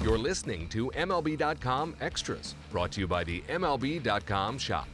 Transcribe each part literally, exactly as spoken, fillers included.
You're listening to M L B dot com Extras, brought to you by the M L B dot com shop.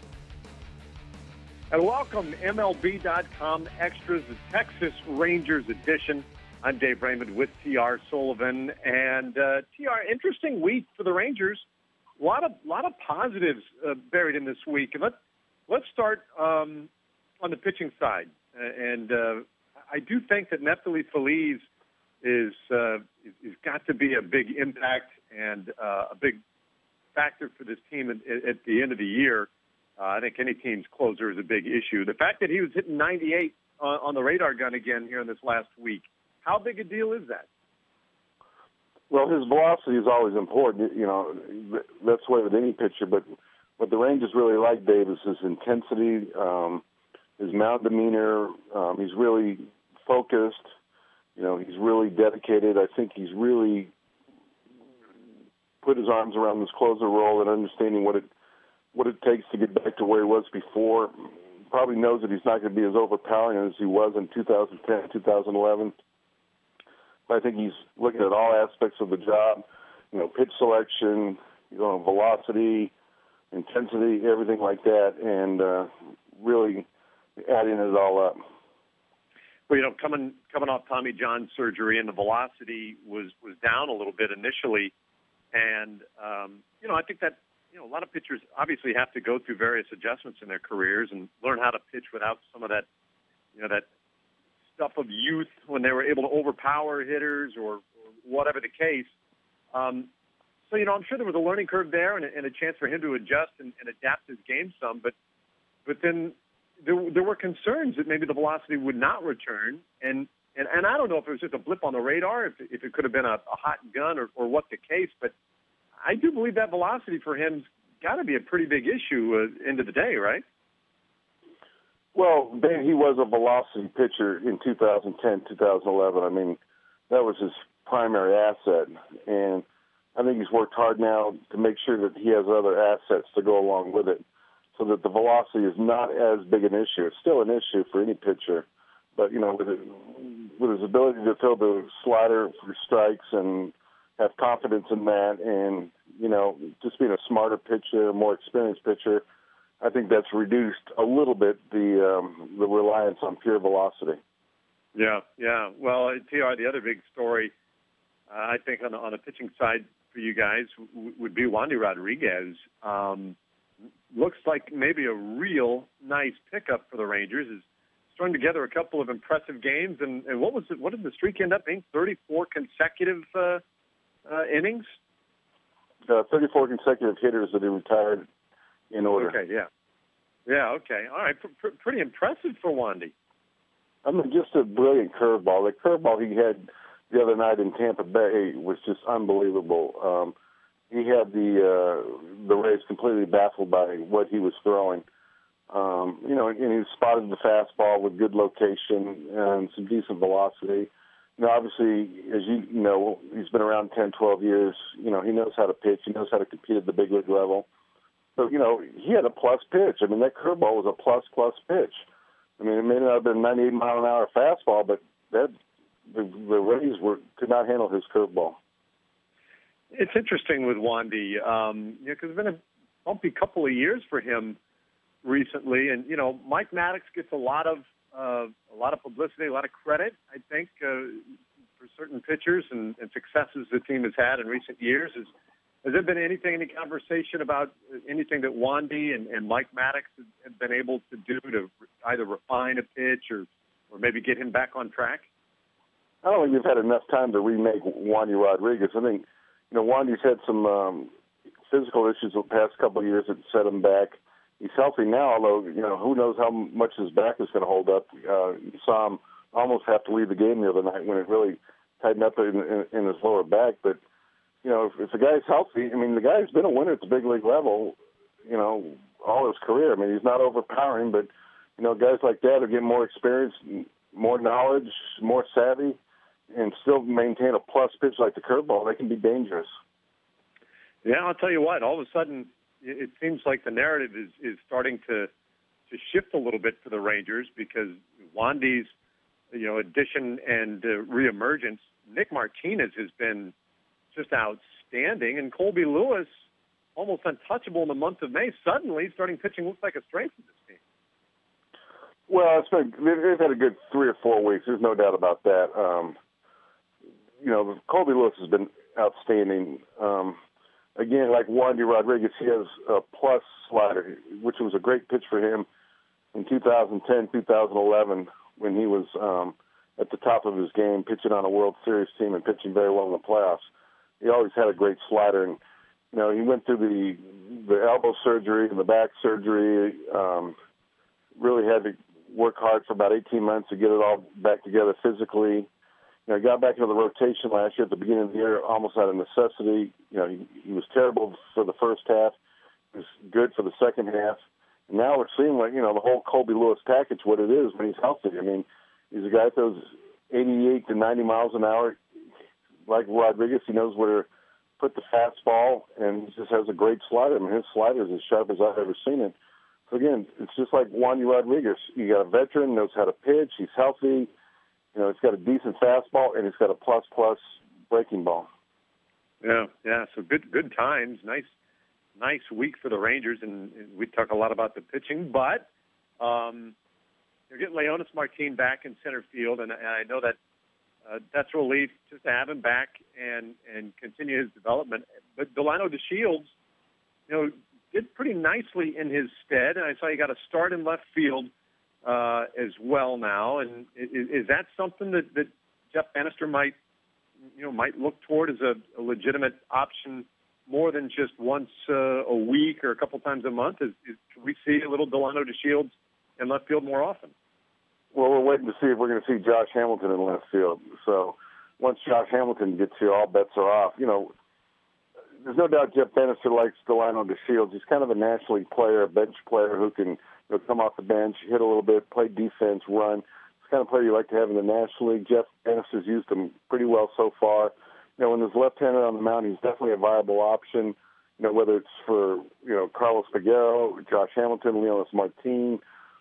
And welcome, M L B dot com Extras, the Texas Rangers edition. I'm Dave Raymond with T R Sullivan. And uh, T R, interesting week for the Rangers. A lot of lot of positives uh, buried in this week. And let's, let's start um, on the pitching side. And uh, I do think that Neftali Feliz is uh, is got to be a big impact and uh, a big factor for this team at, at the end of the year. Uh, I think any team's closer is a big issue. The fact that he was hitting ninety-eight on, on the radar gun again here in this last week, how big a deal is that? Well, his velocity is always important. You know, that's the way with any pitcher. But what the Rangers really like, Dave, is his intensity, um, his mound demeanor. Um, he's really focused. You know, he's really dedicated. I think he's really put his arms around this closer role and understanding what it what it takes to get back to where he was before. Probably knows that he's not going to be as overpowering as he was in two thousand ten, two thousand eleven. But I think he's looking at all aspects of the job, you know, pitch selection, you know, velocity, intensity, everything like that, and uh, really adding it all up. Well, you know, coming coming off Tommy John surgery, and the velocity was, was down a little bit initially. And, um, you know, I think that, you know, a lot of pitchers obviously have to go through various adjustments in their careers and learn how to pitch without some of that, you know, that stuff of youth when they were able to overpower hitters or, or whatever the case. Um, so, you know, I'm sure there was a learning curve there and a, and a chance for him to adjust and, and adapt his game some. But, but then there, there were concerns that maybe the velocity would not return. And, and, and I don't know if it was just a blip on the radar, if, if it could have been a, a hot gun or, or what the case, but I do believe that velocity for him's got to be a pretty big issue uh, end of the day, right? Well, Ben, he was a velocity pitcher in two thousand ten, two thousand eleven. I mean, that was his primary asset. And I think he's worked hard now to make sure that he has other assets to go along with it so that the velocity is not as big an issue. It's still an issue for any pitcher. But, you know, with, it, with his ability to throw the slider for strikes and have confidence in that, and, you know, just being a smarter pitcher, a more experienced pitcher, I think that's reduced a little bit the um, the reliance on pure velocity. Yeah, yeah. Well, T R, the other big story, uh, I think, on the, on the pitching side for you guys w- would be Wandy Rodriguez. Um, looks like maybe a real nice pickup for the Rangers. Is strung together a couple of impressive games, and, and what was it? What did the streak end up being? thirty-four consecutive uh, uh, innings. Uh, thirty-four consecutive hitters that he retired in order. Okay, yeah. Yeah, okay. All right, P- pr- pretty impressive for Wandy. I mean, just a brilliant curveball. The curveball he had the other night in Tampa Bay was just unbelievable. Um, he had the uh, the Rays completely baffled by what he was throwing. Um, you know, and he spotted the fastball with good location and some decent velocity. You know, obviously, as you know, he's been around ten, twelve years. You know, he knows how to pitch. He knows how to compete at the big league level. So, you know, he had a plus pitch. I mean, that curveball was a plus, plus pitch. I mean, it may not have been ninety-eight mile an hour fastball, but that the, the Rays were could not handle his curveball. It's interesting with Wandy, um, you know, because it's been a bumpy couple of years for him recently, and you know, Mike Maddox gets a lot of uh, a lot of publicity, a lot of credit, I think, uh, for certain pitchers and, and successes the team has had in recent years. Is Has there been anything, any conversation about anything that Wandy and, and Mike Maddox have been able to do to either refine a pitch or, or maybe get him back on track? I don't think we've had enough time to remake Wandy Rodriguez. I think, you know, Wandy's had some um, physical issues the past couple of years that set him back. He's healthy now, although, you know, who knows how much his back is going to hold up. Uh, you saw him almost have to leave the game the other night when it really tightened up in, in, in his lower back. But you know, if, if the guy's healthy, I mean, the guy's been a winner at the big league level, you know, all his career. I mean, he's not overpowering, but, you know, guys like that are getting more experience, more knowledge, more savvy, and still maintain a plus pitch like the curveball. They can be dangerous. Yeah, I'll tell you what, all of a sudden, it seems like the narrative is, is starting to, to shift a little bit for the Rangers because Wandy's, you know, addition and uh, reemergence, Nick Martinez has been just outstanding. And Colby Lewis, almost untouchable in the month of May, suddenly starting pitching looks like a strength of this team. Well, it's been, they've had a good three or four weeks. There's no doubt about that. Um, you know, Colby Lewis has been outstanding. Um, again, like Wandy Rodriguez, he has a plus slider, which was a great pitch for him in two thousand ten, two thousand eleven, when he was um, at the top of his game, pitching on a World Series team and pitching very well in the playoffs. He always had a great slider, and you know, he went through the the elbow surgery and the back surgery. Um, really had to work hard for about eighteen months to get it all back together physically. You know, he got back into the rotation last year at the beginning of the year, almost out of necessity. You know, he, he was terrible for the first half. He was good for the second half. And now we're seeing, like, you know, the whole Colby Lewis package, what it is when he's healthy. I mean, he's a guy that throws eighty-eight to ninety miles an hour. Like Rodriguez, he knows where to put the fastball, and he just has a great slider. I mean, his slider is as sharp as I've ever seen it. So, again, it's just like Wandy Rodriguez. You got a veteran, knows how to pitch, he's healthy. You know, he's got a decent fastball, and he's got a plus-plus breaking ball. Yeah, yeah, so good good times. Nice nice week for the Rangers, and, and we talk a lot about the pitching, but um, they're getting Leonys Martin back in center field, and, and I know that uh, that's a relief just to have him back and, and continue his development. But Delino DeShields, you know, did pretty nicely in his stead, and I saw he got a start in left field uh, as well now. And is, is that something that, that Jeff Bannister might, you know, might look toward as a, a legitimate option more than just once uh, a week or a couple times a month? Is, is can we see a little Delino DeShields in left field more often? Well, we're waiting to see if we're going to see Josh Hamilton in left field. So once Josh Hamilton gets here, all bets are off. You know, there's no doubt Jeff Bannister likes Delino DeShields. He's kind of a National League player, a bench player who can, you know, come off the bench, hit a little bit, play defense, run. It's the kind of player you like to have in the National League. Jeff Bannister's used him pretty well so far. You know, when there's left-hander on the mound, he's definitely a viable option. You know, whether it's for, you know, Carlos Peguero, Josh Hamilton, Leonys Martin,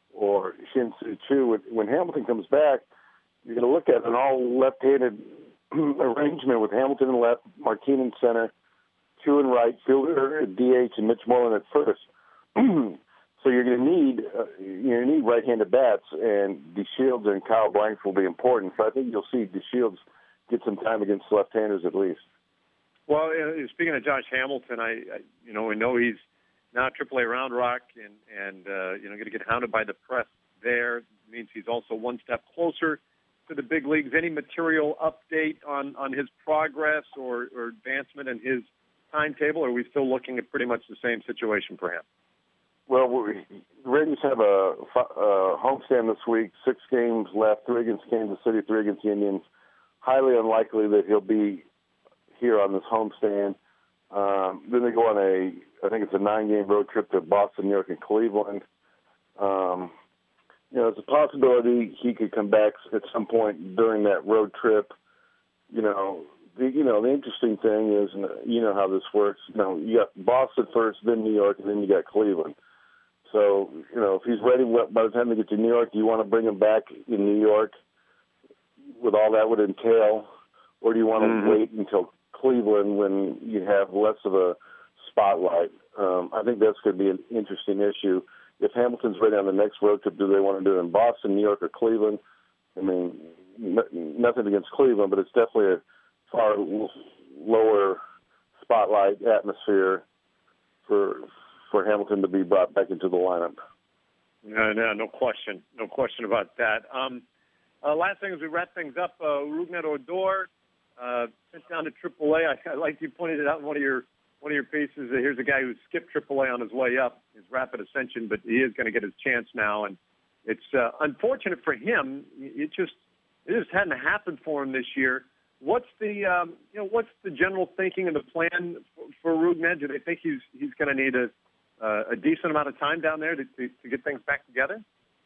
or Shin-Soo Choo. When Hamilton comes back, you're going to look at an all left-handed arrangement with Hamilton in left, Martin in center, Choo in right, Fielder at D H, and Mitch Moreland at first. So you're going to need uh, you're going to need right-handed bats, and DeShields and Kyle Blanks will be important. So I think you'll see DeShields get some time against left-handers at least. Well, uh, speaking of Josh Hamilton, I, I you know we know he's now triple A Round Rock, and and uh, you know going to get hounded by the press there. It means he's also one step closer to the big leagues. Any material update on, on his progress or, or advancement in his timetable? Or are we still looking at pretty much the same situation for him? Well, we, the Rangers have a, a homestand this week. Six games left: three against Kansas City, three against the Indians. Highly unlikely that he'll be here on this homestand. Um, then they go on a, I think it's a nine-game road trip to Boston, New York, and Cleveland. Um, you know, it's a possibility he could come back at some point during that road trip. You know, the, you know, the interesting thing is, and you know how this works. You know, you got Boston first, then New York, and then you got Cleveland. So, you know, if he's ready by the time they get to New York, do you want to bring him back in New York with all that would entail, or do you want mm-hmm. to wait until Cleveland when you have less of a spotlight? Um, I think that's going to be an interesting issue. If Hamilton's ready on the next road trip, do they want to do it in Boston, New York, or Cleveland? I mean, n- nothing against Cleveland, but it's definitely a far l- lower spotlight atmosphere for for Hamilton to be brought back into the lineup. No, no, no question. No question about that. Um, uh, last thing as we wrap things up, uh, Rougned Odor, uh, sent down to triple A. I, I like you pointed it out in one of your one of your pieces. Here's a guy who skipped triple A on his way up, his rapid ascension, but he is going to get his chance now. And it's uh, unfortunate for him. It just it just hadn't happened for him this year. What's the um, you know what's the general thinking and the plan for, for Rougned? Do they think he's he's going to need a uh, a decent amount of time down there to, to to get things back together?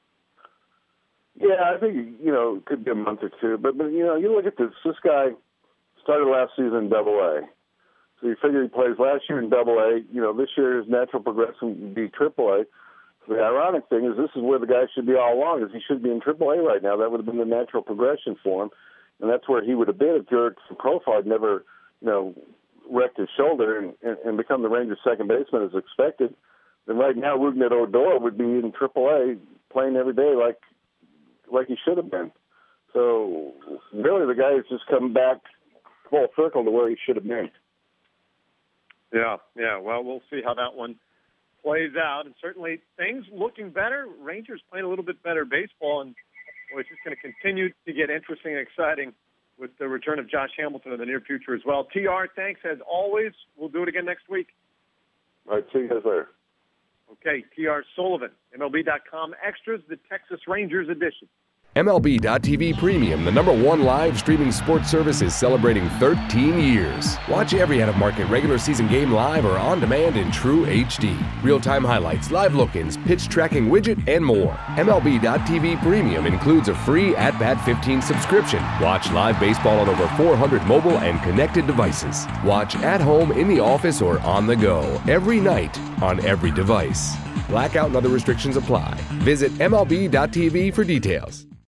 Yeah, I think you know it could be a month or two. But, but you know, you look at this. This guy started last season in Double A. So you figure he plays last year in Double A. You know, this year his natural progression would be Triple A. The ironic thing is this is where the guy should be all along, is he should be in Triple A right now. That would have been the natural progression for him, and that's where he would have been if Jurickson Profar had never, you know, wrecked his shoulder and, and, and become the Rangers' second baseman as expected, then right now Rougned Odor would be in triple A playing every day like like he should have been. So really, the guy has just come back full circle to where he should have been. Yeah, yeah. Well, we'll see how that one plays out. And certainly things looking better. Rangers playing a little bit better baseball. And boy, it's just going to continue to get interesting and exciting with the return of Josh Hamilton in the near future as well. T R, thanks as always. We'll do it again next week. All right, see you guys later. Okay, T R Sullivan, M L B dot com Extras, the Texas Rangers edition. M L B dot T V Premium, the number one live streaming sports service, is celebrating thirteen years. Watch every out-of-market regular season game live or on demand in true H D. Real-time highlights, live look-ins, pitch tracking widget, and more. M L B dot T V Premium includes a free At Bat fifteen subscription. Watch live baseball on over four hundred mobile and connected devices. Watch at home, in the office, or on the go, every night, on every device. Blackout and other restrictions apply. Visit M L B dot T V for details.